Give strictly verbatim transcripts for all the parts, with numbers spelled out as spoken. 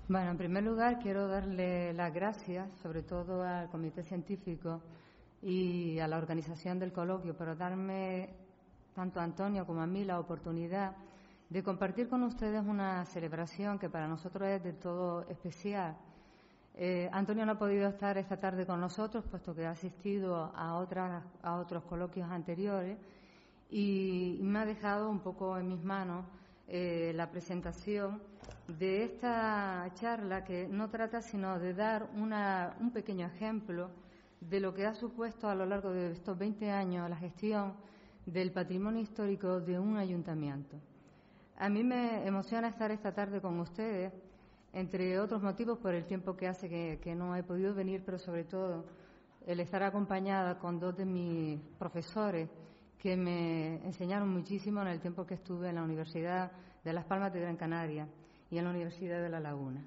Bueno, en primer lugar quiero darle las gracias, sobre todo al Comité Científico y a la organización del coloquio, por darme, tanto a Antonio como a mí, la oportunidad de compartir con ustedes una celebración que para nosotros es del todo especial. Eh, Antonio no ha podido estar esta tarde con nosotros, puesto que ha asistido a, otras, a otros coloquios anteriores, y me ha dejado un poco en mis manos eh, la presentación de esta charla, que no trata sino de dar una, un pequeño ejemplo de lo que ha supuesto a lo largo de estos veinte años la gestión del patrimonio histórico de un ayuntamiento. A mí me emociona estar esta tarde con ustedes, entre otros motivos por el tiempo que hace que, que no he podido venir, pero sobre todo el estar acompañada con dos de mis profesores que me enseñaron muchísimo en el tiempo que estuve en la Universidad de Las Palmas de Gran Canaria y en la Universidad de La Laguna.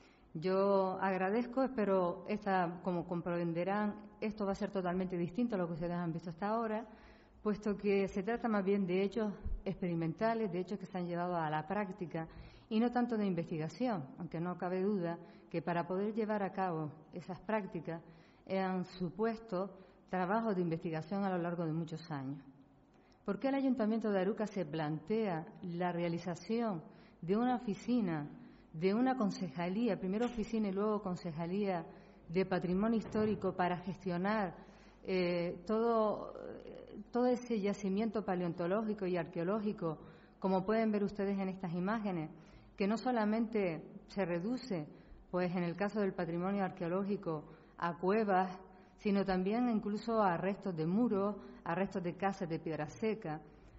Yo agradezco, pero esta, como comprenderán, esto va a ser totalmente distinto a lo que ustedes han visto hasta ahora, puesto que se trata más bien de hechos experimentales, de hechos que se han llevado a la práctica y no tanto de investigación, aunque no cabe duda que para poder llevar a cabo esas prácticas han supuesto trabajos de investigación a lo largo de muchos años. ¿Por qué el Ayuntamiento de Arucas se plantea la realización de una oficina, de una concejalía, primero oficina y luego concejalía de patrimonio histórico para gestionar eh, todo, todo ese yacimiento paleontológico y arqueológico, como pueden ver ustedes en estas imágenes, que no solamente se reduce, pues en el caso del patrimonio arqueológico, a cuevas, sino también incluso a restos de muros, a restos de casas de piedra seca,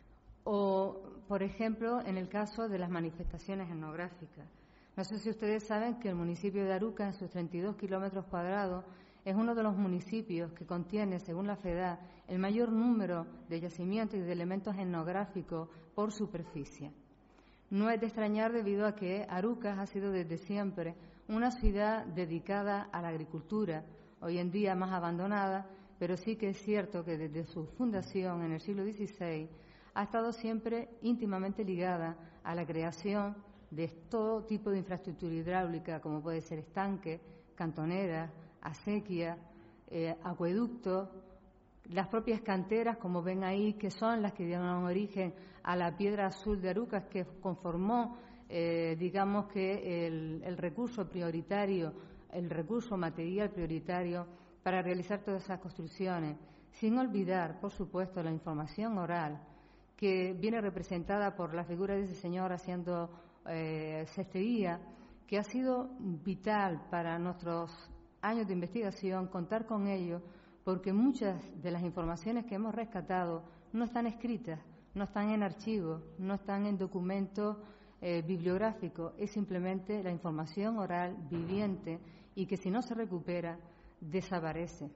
o, por ejemplo, en el caso de las manifestaciones etnográficas. No sé si ustedes saben que el municipio de Arucas, en sus treinta y dos kilómetros cuadrados, es uno de los municipios que contiene, según la FEDA, el mayor número de yacimientos y de elementos etnográficos por superficie. No es de extrañar debido a que Arucas ha sido desde siempre una ciudad dedicada a la agricultura, hoy en día más abandonada, pero sí que es cierto que desde su fundación en el siglo dieciséis ha estado siempre íntimamente ligada a la creación de todo tipo de infraestructura hidráulica, como puede ser estanques, cantoneras, acequias, eh, acueductos, las propias canteras, como ven ahí, que son las que dieron origen a la piedra azul de Arucas, que conformó, eh, digamos que el, el recurso prioritario, el recurso material prioritario para realizar todas esas construcciones, sin olvidar, por supuesto, la información oral, que viene representada por la figura de ese señor haciendo eh, cestería, que ha sido vital para nuestros años de investigación, contar con ello, porque muchas de las informaciones que hemos rescatado no están escritas, no están en archivos, no están en documentos eh, bibliográficos, es simplemente la información oral viviente y que si no se recupera, desaparece.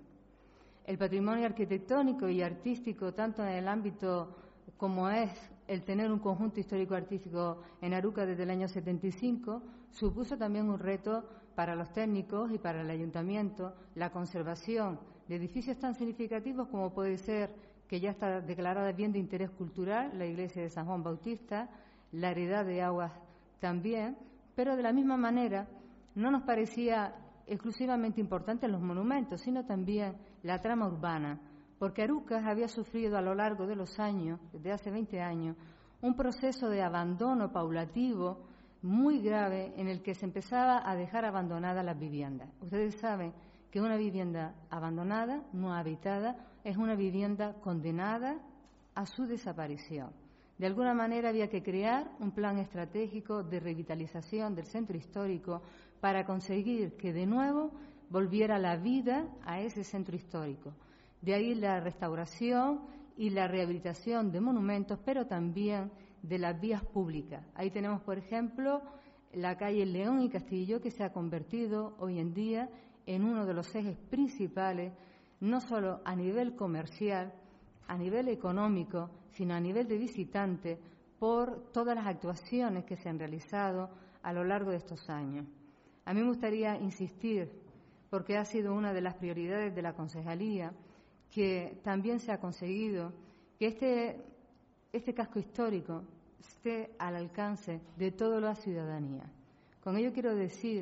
El patrimonio arquitectónico y artístico, tanto en el ámbito como es el tener un conjunto histórico-artístico en Arucas desde el año setenta y cinco, supuso también un reto para los técnicos y para el ayuntamiento, la conservación de edificios tan significativos como puede ser, que ya está declarada bien de interés cultural, la iglesia de San Juan Bautista, la heredad de Aguas también, pero de la misma manera no nos parecía exclusivamente importante los monumentos, sino también la trama urbana, porque Arucas había sufrido a lo largo de los años, desde hace veinte años, un proceso de abandono paulativo muy grave en el que se empezaba a dejar abandonadas las viviendas. Ustedes saben que una vivienda abandonada, no habitada, es una vivienda condenada a su desaparición. De alguna manera había que crear un plan estratégico de revitalización del centro histórico para conseguir que de nuevo volviera la vida a ese centro histórico. De ahí la restauración y la rehabilitación de monumentos, pero también de las vías públicas. Ahí tenemos, por ejemplo, la calle León y Castillo, que se ha convertido hoy en día en uno de los ejes principales, no solo a nivel comercial, a nivel económico, sino a nivel de visitantes, por todas las actuaciones que se han realizado a lo largo de estos años. A mí me gustaría insistir, porque ha sido una de las prioridades de la concejalía, que también se ha conseguido que este, este casco histórico esté al alcance de toda la ciudadanía. Con ello quiero decir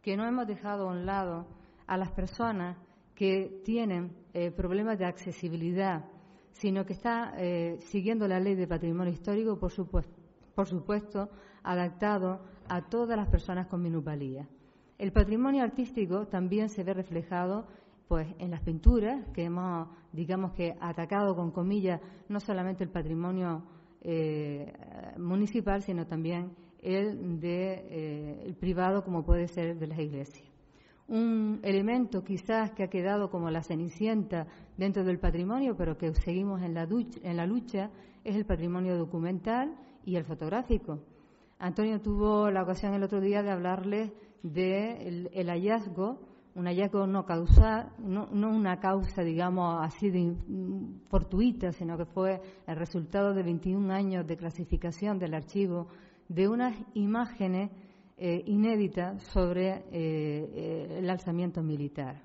que no hemos dejado a un lado a las personas que tienen eh, problemas de accesibilidad, sino que está eh, siguiendo la ley de patrimonio histórico, por supuesto, por supuesto, adaptado a todas las personas con minusvalía. El patrimonio artístico también se ve reflejado pues en las pinturas, que hemos, digamos que, atacado con comillas no solamente el patrimonio eh, municipal, sino también el de eh, el privado, como puede ser de las iglesias. Un elemento quizás que ha quedado como la cenicienta dentro del patrimonio, pero que seguimos en la, ducha, en la lucha, es el patrimonio documental y el fotográfico. Antonio tuvo la ocasión el otro día de hablarles del el hallazgo, un hallazgo no causal, no, no una causa, digamos, así de fortuita, sino que fue el resultado de veintiún años de clasificación del archivo de unas imágenes eh, inéditas sobre eh, eh, el alzamiento militar.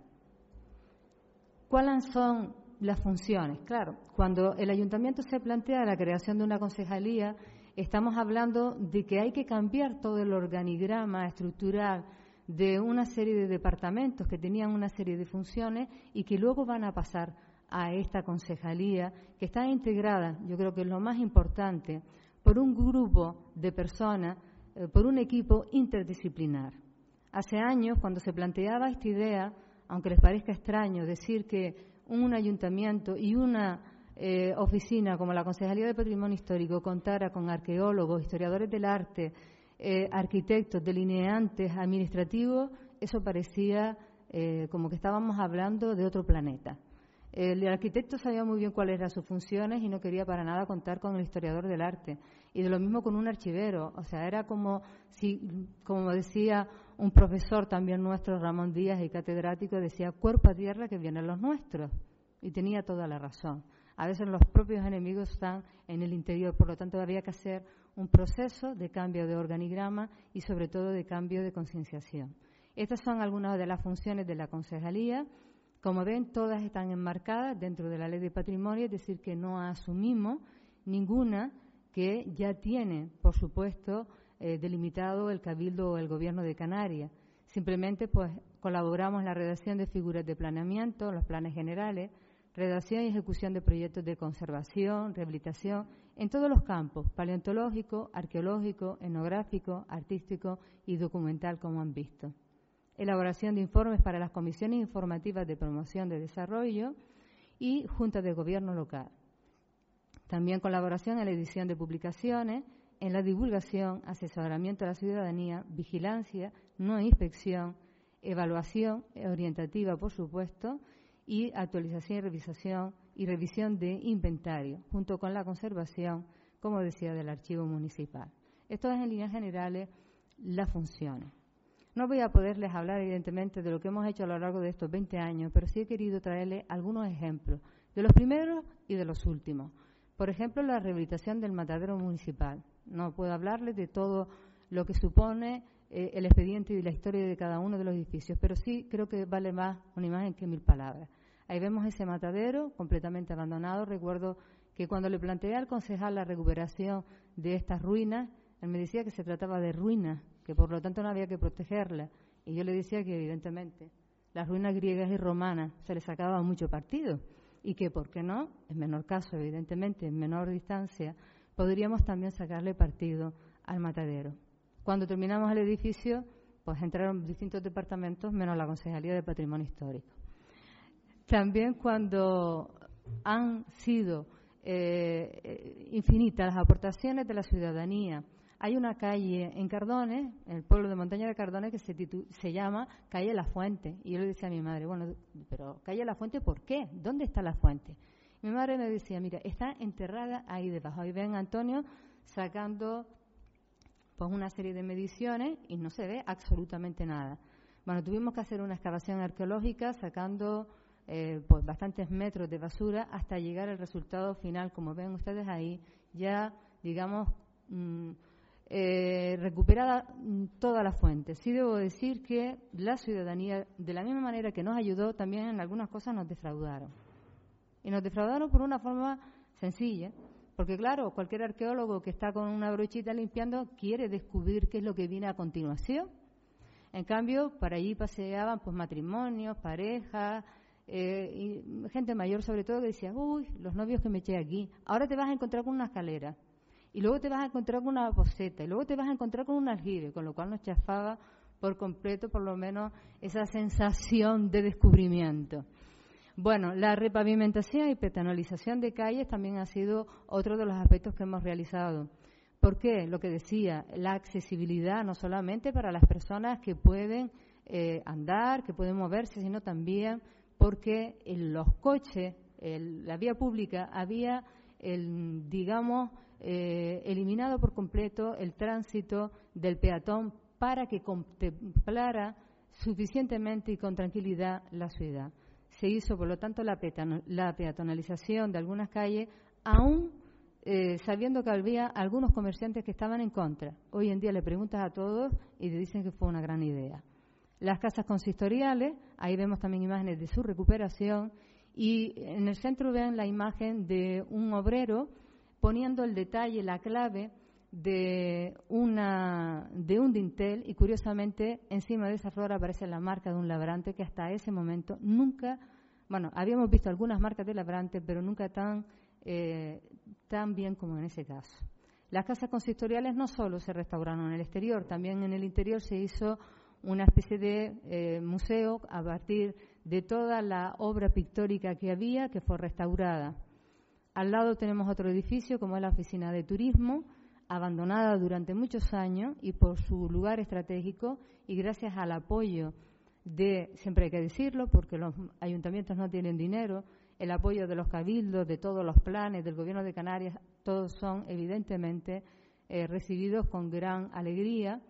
¿Cuáles son las funciones? Claro, cuando el ayuntamiento se plantea la creación de una concejalía, estamos hablando de que hay que cambiar todo el organigrama estructural de una serie de departamentos que tenían una serie de funciones y que luego van a pasar a esta concejalía, que está integrada, yo creo que es lo más importante, por un grupo de personas, eh, por un equipo interdisciplinar. Hace años, cuando se planteaba esta idea, aunque les parezca extraño decir que un ayuntamiento y una eh, oficina como la Concejalía de Patrimonio Histórico contara con arqueólogos, historiadores del arte, eh, arquitectos, delineantes, administrativos, eso parecía eh, como que estábamos hablando de otro planeta. El arquitecto sabía muy bien cuáles eran sus funciones y no quería para nada contar con el historiador del arte. Y de lo mismo con un archivero. O sea, era como si, como decía un profesor también nuestro, Ramón Díaz, y catedrático, decía, cuerpo a tierra que vienen los nuestros. Y tenía toda la razón. A veces los propios enemigos están en el interior, por lo tanto había que hacer un proceso de cambio de organigrama y sobre todo de cambio de concienciación. Estas son algunas de las funciones de la concejalía. Como ven, todas están enmarcadas dentro de la Ley de Patrimonio, es decir, que no asumimos ninguna que ya tiene, por supuesto, eh, delimitado el Cabildo o el Gobierno de Canarias. Simplemente, pues, colaboramos en la redacción de figuras de planeamiento, los planes generales, redacción y ejecución de proyectos de conservación, rehabilitación, en todos los campos, paleontológico, arqueológico, etnográfico, artístico y documental, como han visto. Elaboración de informes para las comisiones informativas de promoción de desarrollo y juntas de gobierno local. También colaboración en la edición de publicaciones, en la divulgación, asesoramiento a la ciudadanía, vigilancia, no inspección, evaluación orientativa, por supuesto, y actualización y revisación y revisión de inventario, junto con la conservación, como decía, del archivo municipal. Esto es en líneas generales las funciones. No voy a poderles hablar, evidentemente, de lo que hemos hecho a lo largo de estos veinte años, pero sí he querido traerles algunos ejemplos, de los primeros y de los últimos. Por ejemplo, la rehabilitación del matadero municipal. No puedo hablarles de todo lo que supone eh, el expediente y la historia de cada uno de los edificios, pero sí creo que vale más una imagen que mil palabras. Ahí vemos ese matadero completamente abandonado. Recuerdo que cuando le planteé al concejal la recuperación de estas ruinas, él me decía que se trataba de ruinas, que por lo tanto no había que protegerlas. Y yo le decía que, evidentemente, las ruinas griegas y romanas se les sacaba mucho partido y que, ¿por qué no?, en menor caso, evidentemente, en menor distancia, podríamos también sacarle partido al matadero. Cuando terminamos el edificio, pues entraron distintos departamentos, menos la Concejalía de Patrimonio Histórico. También cuando han sido eh, infinitas las aportaciones de la ciudadanía. Hay una calle en Cardones, en el pueblo de Montaña de Cardones, que se, se llama Calle La Fuente. Y yo le decía a mi madre, bueno, pero Calle La Fuente, ¿por qué? ¿Dónde está la fuente? Mi madre me decía, mira, está enterrada ahí debajo. Ahí ven a Antonio sacando pues una serie de mediciones y no se ve absolutamente nada. Bueno, tuvimos que hacer una excavación arqueológica sacando eh, pues bastantes metros de basura hasta llegar al resultado final, como ven ustedes ahí, ya, digamos, mmm, Eh, recuperada toda la fuente. Sí debo decir que la ciudadanía, de la misma manera que nos ayudó, también en algunas cosas nos defraudaron. Y nos defraudaron por una forma sencilla, porque claro, cualquier arqueólogo que está con una brochita limpiando quiere descubrir qué es lo que viene a continuación. En cambio, para allí paseaban pues matrimonios, parejas, eh, y gente mayor sobre todo, que decía, uy, los novios que me eché aquí. Ahora te vas a encontrar con una escalera, y luego te vas a encontrar con una poseta, y luego te vas a encontrar con un aljibe, con lo cual nos chafaba por completo, por lo menos, esa sensación de descubrimiento. Bueno, la repavimentación y peatonalización de calles también ha sido otro de los aspectos que hemos realizado. ¿Por qué? Lo que decía, la accesibilidad no solamente para las personas que pueden eh, andar, que pueden moverse, sino también porque en los coches, en la vía pública, había, el, digamos, eh, eliminado por completo el tránsito del peatón para que contemplara suficientemente y con tranquilidad la ciudad. Se hizo, por lo tanto, la, peatón, la peatonalización de algunas calles, aún eh, sabiendo que había algunos comerciantes que estaban en contra. Hoy en día le preguntas a todos y te dicen que fue una gran idea. Las casas consistoriales, ahí vemos también imágenes de su recuperación, y en el centro ven la imagen de un obrero poniendo el detalle, la clave de una de un dintel, y curiosamente encima de esa flor aparece la marca de un labrante que hasta ese momento nunca, bueno, habíamos visto algunas marcas de labrante, pero nunca tan, eh, tan bien como en ese caso. Las casas consistoriales no solo se restauraron en el exterior, también en el interior se hizo una especie de eh, museo a partir de toda la obra pictórica que había, que fue restaurada. Al lado tenemos otro edificio, como es la oficina de turismo, abandonada durante muchos años, y por su lugar estratégico y gracias al apoyo de, siempre hay que decirlo, porque los ayuntamientos no tienen dinero, el apoyo de los cabildos, de todos los planes del Gobierno de Canarias, todos son evidentemente eh, recibidos con gran alegría.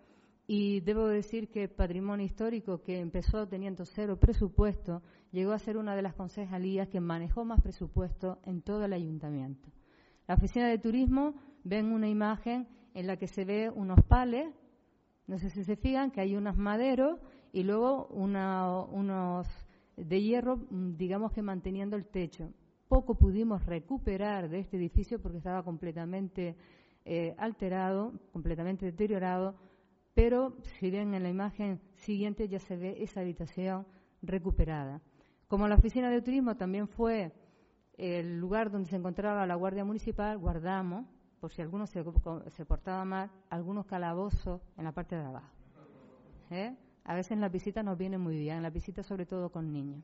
Y debo decir que Patrimonio Histórico, que empezó teniendo cero presupuesto, llegó a ser una de las concejalías que manejó más presupuesto en todo el ayuntamiento. La oficina de turismo, ven una imagen en la que se ve unos pales, no sé si se fijan, que hay unos maderos y luego una, unos de hierro, digamos que manteniendo el techo. Poco pudimos recuperar de este edificio porque estaba completamente eh, alterado, completamente deteriorado, pero si ven en la imagen siguiente ya se ve esa habitación recuperada. Como la oficina de turismo también fue el lugar donde se encontraba la Guardia Municipal, guardamos, por si alguno se, se portaba mal, algunos calabozos en la parte de abajo. ¿Eh? A veces en las visitas nos viene muy bien, en las visitas sobre todo con niños.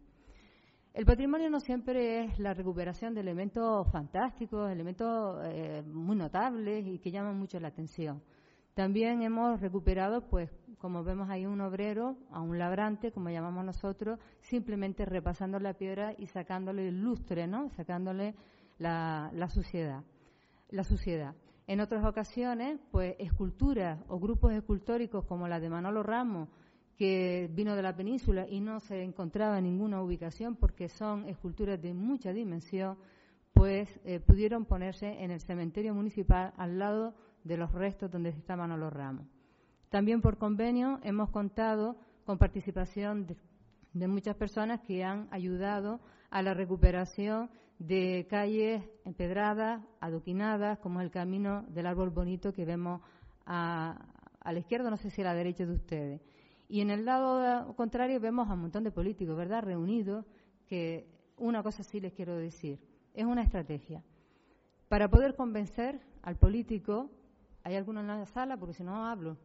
El patrimonio no siempre es la recuperación de elementos fantásticos, elementos eh, muy notables y que llaman mucho la atención. También hemos recuperado, pues, como vemos ahí, un obrero, a un labrante, como llamamos nosotros, simplemente repasando la piedra y sacándole el lustre, ¿no? Sacándole la, la suciedad, la suciedad. En otras ocasiones, pues, esculturas o grupos escultóricos como la de Manolo Ramos, que vino de la península y no se encontraba en ninguna ubicación porque son esculturas de mucha dimensión, pues eh, pudieron ponerse en el cementerio municipal al lado de los restos donde está Manolo Ramos. También por convenio hemos contado con participación de, de muchas personas que han ayudado a la recuperación de calles empedradas, adoquinadas, como el camino del Árbol Bonito que vemos a, a la izquierda, no sé si a la derecha de ustedes. Y en el lado contrario vemos a un montón de políticos, ¿verdad?, reunidos, que una cosa sí les quiero decir, es una estrategia. Para poder convencer al político, ¿hay alguno en la sala? Porque si no hablo.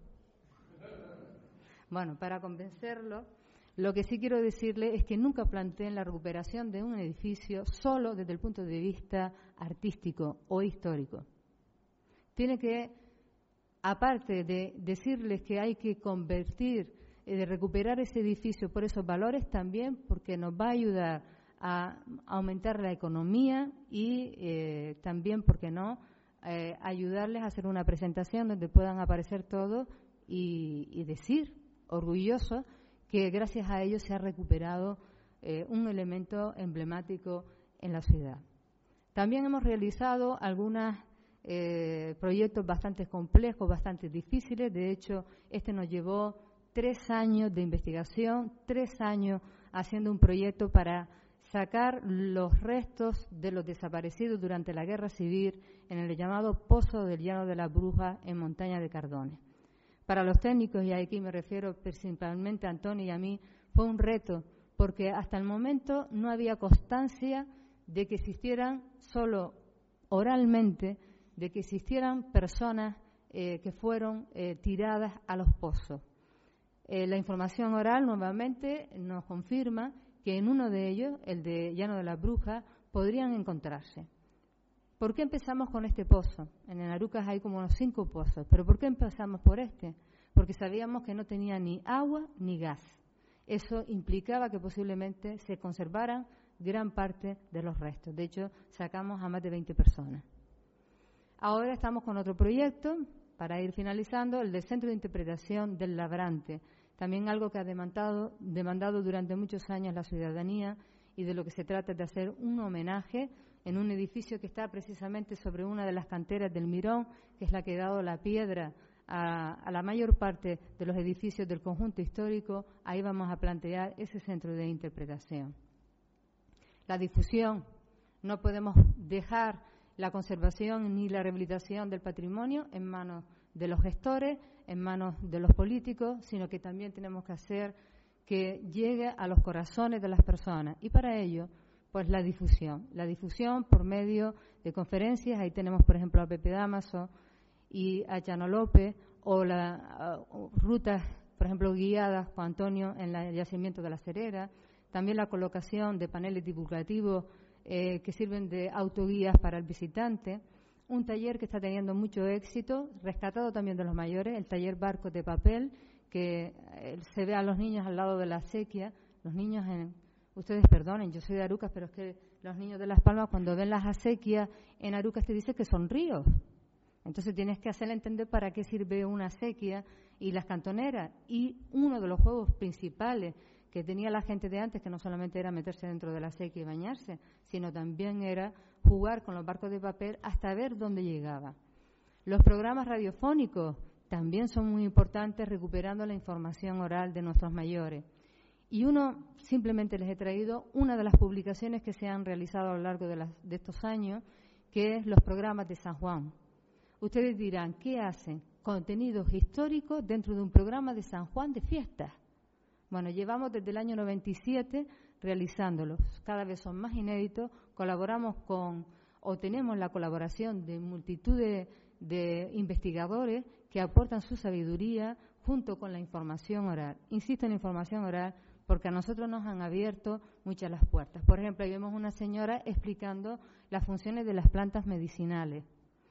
Bueno, para convencerlo, lo que sí quiero decirle es que nunca planteen la recuperación de un edificio solo desde el punto de vista artístico o histórico. Tiene que, aparte de decirles que hay que convertir, eh, de recuperar ese edificio por esos valores, también porque nos va a ayudar a aumentar la economía y eh, también, ¿por qué no?, eh, ayudarles a hacer una presentación donde puedan aparecer todos y, y decir, orgullosos, que gracias a ellos se ha recuperado eh, un elemento emblemático en la ciudad. También hemos realizado algunos eh, proyectos bastante complejos, bastante difíciles. De hecho, este nos llevó tres años de investigación, tres años haciendo un proyecto para sacar los restos de los desaparecidos durante la Guerra Civil en el llamado Pozo del Llano de las Brujas en Montaña de Cardones. Para los técnicos, y aquí me refiero principalmente a Antonio y a mí, fue un reto, porque hasta el momento no había constancia de que existieran, solo oralmente, de que existieran personas eh, que fueron eh, tiradas a los pozos. Eh, la información oral nuevamente nos confirma que en uno de ellos, el de Llano de las Brujas, podrían encontrarse. ¿Por qué empezamos con este pozo? En Arucas hay como unos cinco pozos, pero ¿por qué empezamos por este? Porque sabíamos que no tenía ni agua ni gas. Eso implicaba que posiblemente se conservaran gran parte de los restos. De hecho, sacamos a más de veinte personas. Ahora estamos con otro proyecto, para ir finalizando, el del Centro de Interpretación del Labrante. También algo que ha demandado, demandado durante muchos años la ciudadanía, y de lo que se trata es de hacer un homenaje en un edificio que está precisamente sobre una de las canteras del Mirón, que es la que ha dado la piedra a, a la mayor parte de los edificios del conjunto histórico. Ahí vamos a plantear ese centro de interpretación. La difusión. No podemos dejar la conservación ni la rehabilitación del patrimonio en manos de los gestores, en manos de los políticos, sino que también tenemos que hacer que llegue a los corazones de las personas. Y para ello, pues la difusión. La difusión por medio de conferencias. Ahí tenemos, por ejemplo, a Pepe Damaso y a Chano López, o las uh, rutas, por ejemplo, guiadas con Antonio en el yacimiento de la Cerera. También la colocación de paneles divulgativos eh, que sirven de autoguías para el visitante. Un taller que está teniendo mucho éxito, rescatado también de los mayores, el taller Barcos de Papel, que eh, se ve a los niños al lado de la acequia. Los niños, en, ustedes perdonen, yo soy de Arucas, pero es que los niños de Las Palmas, cuando ven las acequias en Arucas, te dicen que son ríos. Entonces tienes que hacerle entender para qué sirve una acequia y las cantoneras. Y uno de los juegos principales que tenía la gente de antes, que no solamente era meterse dentro de la acequia y bañarse, sino también era jugar con los barcos de papel hasta ver dónde llegaba. Los programas radiofónicos también son muy importantes, recuperando la información oral de nuestros mayores. Y uno, simplemente les he traído una de las publicaciones que se han realizado a lo largo de, las, de estos años, que es los programas de San Juan. Ustedes dirán, ¿qué hacen? Contenidos históricos dentro de un programa de San Juan de fiestas. Bueno, llevamos desde el año noventa y siete realizándolos. Cada vez son más inéditos. Colaboramos con, o tenemos la colaboración de multitud de, de investigadores que aportan su sabiduría junto con la información oral. Insisto en la información oral porque a nosotros nos han abierto muchas las puertas. Por ejemplo, ahí vemos una señora explicando las funciones de las plantas medicinales.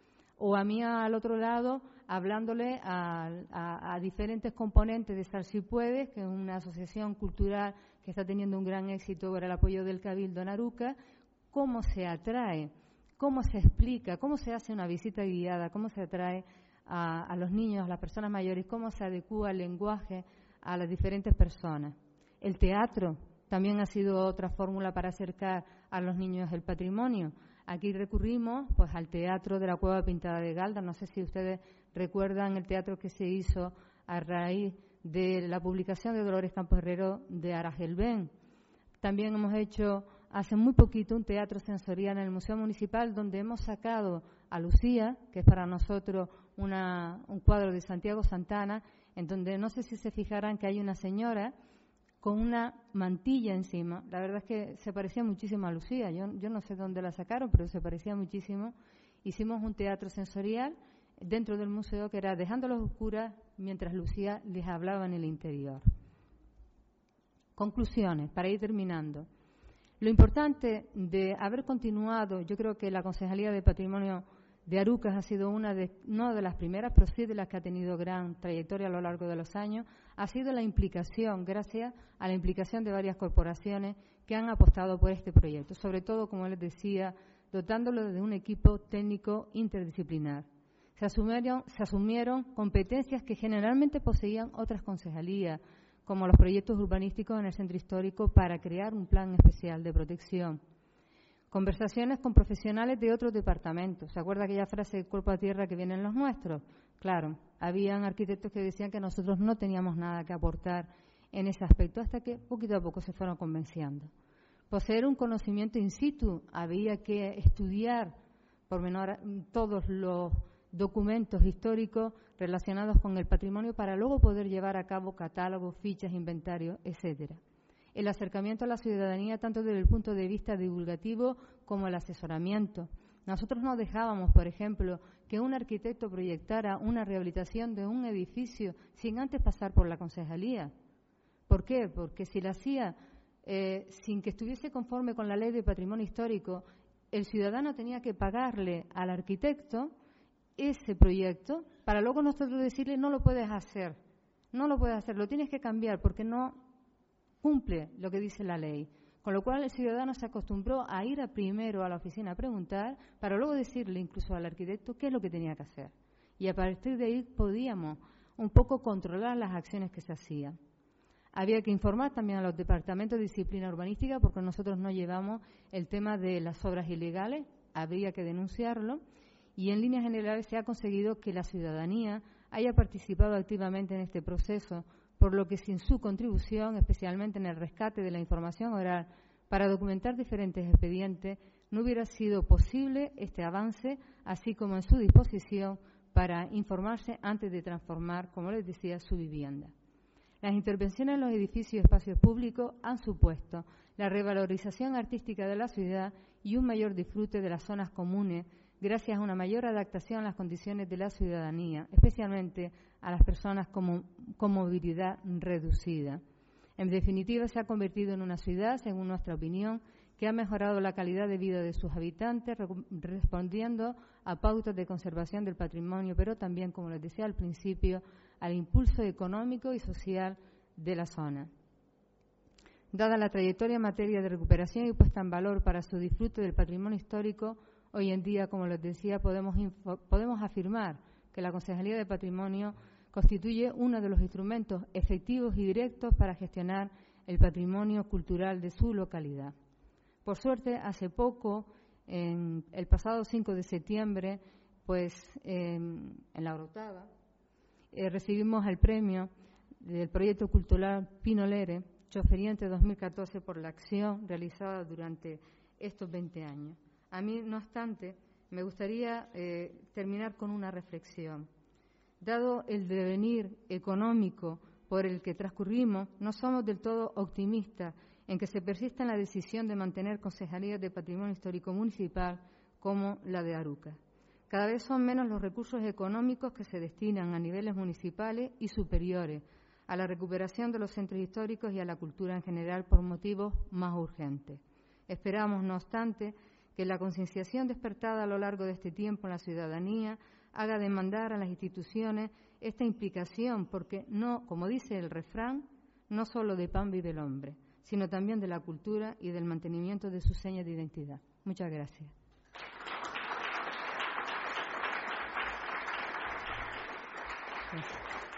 O a mí al otro lado, hablándole a, a, a diferentes componentes de Sal Si Puedes, que es una asociación cultural que está teniendo un gran éxito por el apoyo del Cabildo en Arucas, cómo se atrae, cómo se explica, cómo se hace una visita guiada, cómo se atrae a, a los niños, a las personas mayores, cómo se adecúa el lenguaje a las diferentes personas. El teatro también ha sido otra fórmula para acercar a los niños el patrimonio. Aquí recurrimos pues al Teatro de la Cueva Pintada de Galda. No sé si ustedes recuerdan el teatro que se hizo a raíz de la publicación de Dolores Campos Herrero de Aragelben. También hemos hecho hace muy poquito un teatro sensorial en el Museo Municipal, donde hemos sacado a Lucía, que es para nosotros una, un cuadro de Santiago Santana, en donde no sé si se fijarán que hay una señora con una mantilla encima. La verdad es que se parecía muchísimo a Lucía. Yo, yo no sé dónde la sacaron, pero se parecía muchísimo. Hicimos un teatro sensorial dentro del museo que era dejándolos oscuras mientras Lucía les hablaba en el interior. Conclusiones, para ir terminando. Lo importante de haber continuado, yo creo que la Concejalía de Patrimonio de Arucas ha sido una de, no de las primeras, pero sí de las que ha tenido gran trayectoria a lo largo de los años, ha sido la implicación, gracias a la implicación de varias corporaciones que han apostado por este proyecto, sobre todo, como les decía, dotándolo de un equipo técnico interdisciplinar. Se asumieron, se asumieron competencias que generalmente poseían otras concejalías, como los proyectos urbanísticos en el centro histórico para crear un plan especial de protección. Conversaciones con profesionales de otros departamentos. ¿Se acuerda aquella frase de cuerpo a tierra que vienen los nuestros? Claro, habían arquitectos que decían que nosotros no teníamos nada que aportar en ese aspecto, hasta que poquito a poco se fueron convenciendo. Poseer un conocimiento in situ, había que estudiar por menor todos los documentos históricos relacionados con el patrimonio para luego poder llevar a cabo catálogos, fichas, inventarios, etcétera. El acercamiento a la ciudadanía tanto desde el punto de vista divulgativo como el asesoramiento. Nosotros no dejábamos, por ejemplo, que un arquitecto proyectara una rehabilitación de un edificio sin antes pasar por la concejalía. ¿Por qué? Porque si la hacía eh, sin que estuviese conforme con la ley de patrimonio histórico, el ciudadano tenía que pagarle al arquitecto ese proyecto para luego nosotros decirle no lo puedes hacer, no lo puedes hacer, lo tienes que cambiar porque no cumple lo que dice la ley. Con lo cual el ciudadano se acostumbró a ir a primero a la oficina a preguntar para luego decirle incluso al arquitecto qué es lo que tenía que hacer. Y a partir de ahí podíamos un poco controlar las acciones que se hacían. Había que informar también a los departamentos de disciplina urbanística porque nosotros no llevamos el tema de las obras ilegales, habría que denunciarlo y en líneas generales se ha conseguido que la ciudadanía haya participado activamente en este proceso, por lo que sin su contribución, especialmente en el rescate de la información oral para documentar diferentes expedientes, no hubiera sido posible este avance, así como en su disposición para informarse antes de transformar, como les decía, su vivienda. Las intervenciones en los edificios y espacios públicos han supuesto la revalorización artística de la ciudad y un mayor disfrute de las zonas comunes gracias a una mayor adaptación a las condiciones de la ciudadanía, especialmente a las personas con, con movilidad reducida. En definitiva, se ha convertido en una ciudad, según nuestra opinión, que ha mejorado la calidad de vida de sus habitantes, respondiendo a pautas de conservación del patrimonio, pero también, como les decía al principio, al impulso económico y social de la zona. Dada la trayectoria en materia de recuperación y puesta en valor para su disfrute del patrimonio histórico, hoy en día, como les decía, podemos, podemos afirmar que la Concejalía de Patrimonio constituye uno de los instrumentos efectivos y directos para gestionar el patrimonio cultural de su localidad. Por suerte, hace poco, en el pasado cinco de septiembre, pues eh, en la Orotava, eh, recibimos el premio del proyecto cultural Pinolere, Choferiente dos mil catorce, por la acción realizada durante estos veinte años. A mí, no obstante, me gustaría eh, terminar con una reflexión. Dado el devenir económico por el que transcurrimos, no somos del todo optimistas en que se persista en la decisión de mantener concejalías de patrimonio histórico municipal como la de Arucas. Cada vez son menos los recursos económicos que se destinan a niveles municipales y superiores a la recuperación de los centros históricos y a la cultura en general por motivos más urgentes. Esperamos, no obstante, que la concienciación despertada a lo largo de este tiempo en la ciudadanía haga demandar a las instituciones esta implicación, porque no, como dice el refrán, no solo de pan vive el hombre, sino también de la cultura y del mantenimiento de sus señas de identidad. Muchas gracias. Gracias.